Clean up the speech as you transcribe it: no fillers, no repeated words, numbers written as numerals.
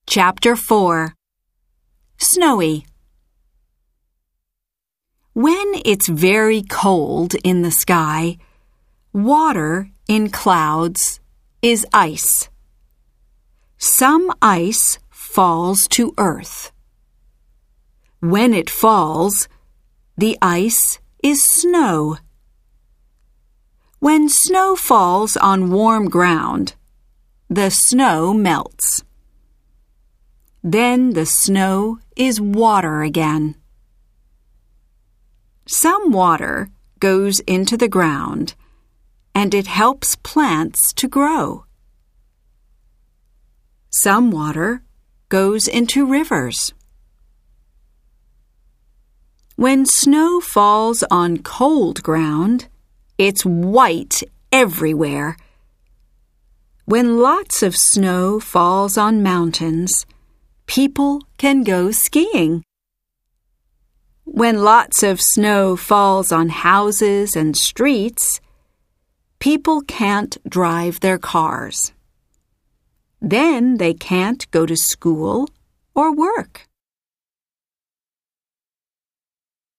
Chapter 4 Snowy. When it's very cold in the sky, water in clouds is ice. Some ice falls to earth. When it falls, the ice is snow. When snow falls on warm ground, the snow melts. Then the snow is water again. Some water goes into the ground, and it helps plants to grow. Some water goes into rivers. When snow falls on cold ground, it's white everywhere. When lots of snow falls on mountains, people can go skiing. When lots of snow falls on houses and streets, people can't drive their cars. Then they can't go to school or work.